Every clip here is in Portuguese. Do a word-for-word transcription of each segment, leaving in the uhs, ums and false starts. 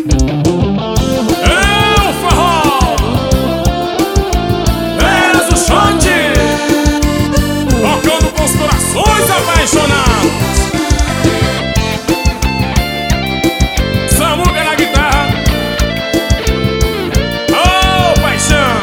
É o forró, és o shot, tocando com os corações apaixonados. Samuca na guitarra, oh paixão.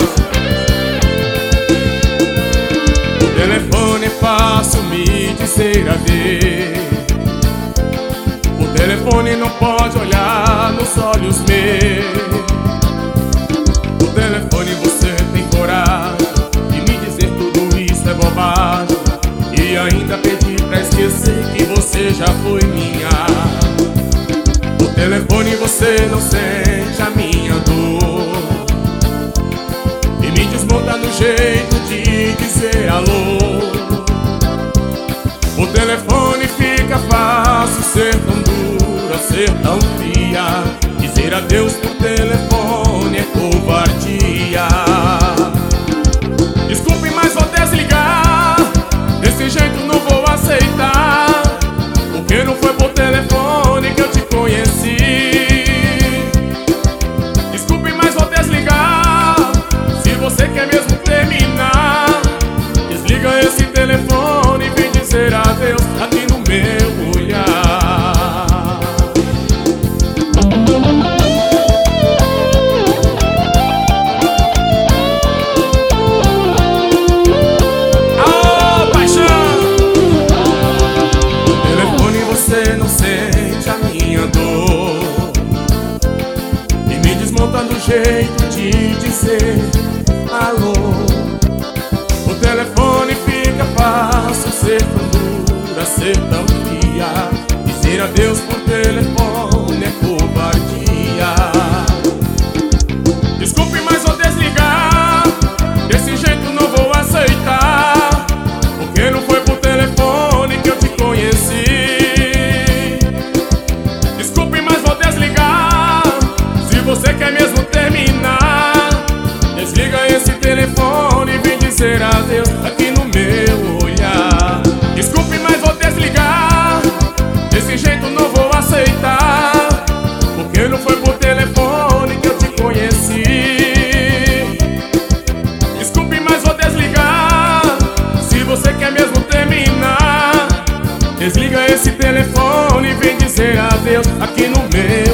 O telefone é fácil me dizer adeus. O telefone não pode olhar nos olhos meus. O telefone você tem coragem de me dizer tudo isso é bobagem, e ainda pedir pra esquecer que você já foi minha. O telefone você não sente a minha dor e me desmonta no jeito de dizer alô. O telefone fica fácil ser tão dura, ser tão fria. Dizer adeus por telefone é covardia. Desculpe, mas vou desligar. Desse jeito não vou aceitar, porque não foi por telefone que eu te conheci. Desculpe, mas vou desligar. Se você quer mesmo terminar, desliga esse telefone e vem dizer adeus aqui no meu olhar. Oh, paixão! No telefone você não sente a minha dor e me desmonta no jeito de dizer alô. O telefone fica fácil ser tão dura, ser tão fria. Dizer adeus por telefone é covardia. Desculpe, mas vou desligar. Desse jeito não vou aceitar, porque não foi por telefone que eu te conheci. Desculpe, mas vou desligar. Se você quer mesmo terminar, desliga esse telefone e vem dizer adeus aqui no meu olhar. Desculpe, mas vou desligar. Desse jeito não vou aceitar, porque não foi por telefone que eu te conheci. Desculpe, mas vou desligar. Se você quer mesmo terminar, desliga esse telefone e vem dizer adeus aqui no meu